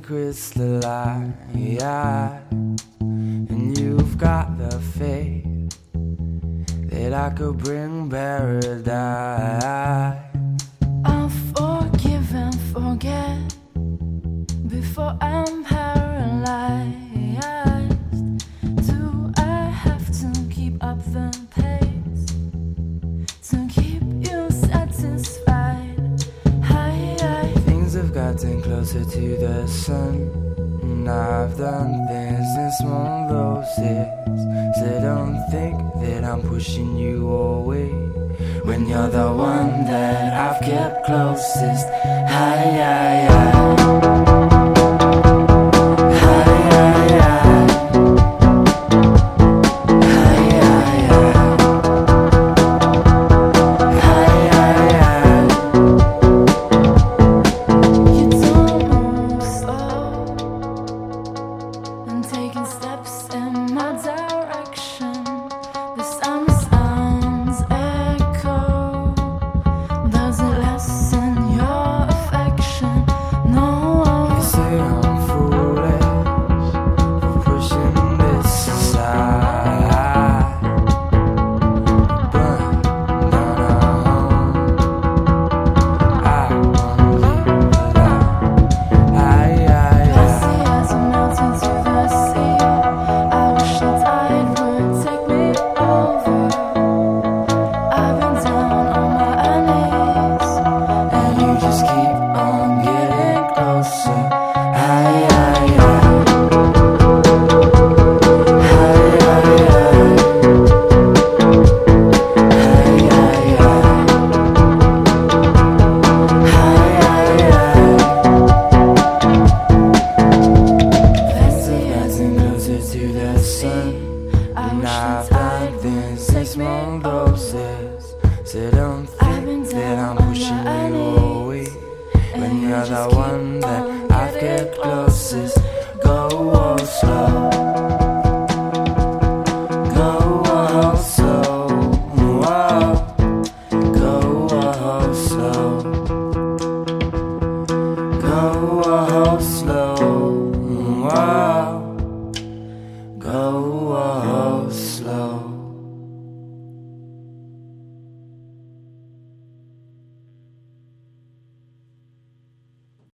secrets that lie, and you've got the faith that I could bring paradise. I'll forgive and forget before I'm paralyzed. Do I have to keep up the pace to keep you satisfied? Things have gotten closer to the sun, and I've done things in small doses. So don't think that I'm pushing you away when you're the one that I've kept closest. Taking steps in my direction, the same sounds echo. Does it lessen your affection? No. You say I'm foolish for pushing this aside, burn down our home. I won't leave alive. Glassy as a mountain to the sea. I wish the tide would take me over. I've been down on my knees, And you just keep on getting closer. Dancing closer to the sun, and I've done things in small doses. So don't think that I'm pushing you away when you're the one that I've kept closest. Go slow, go slow, go slow.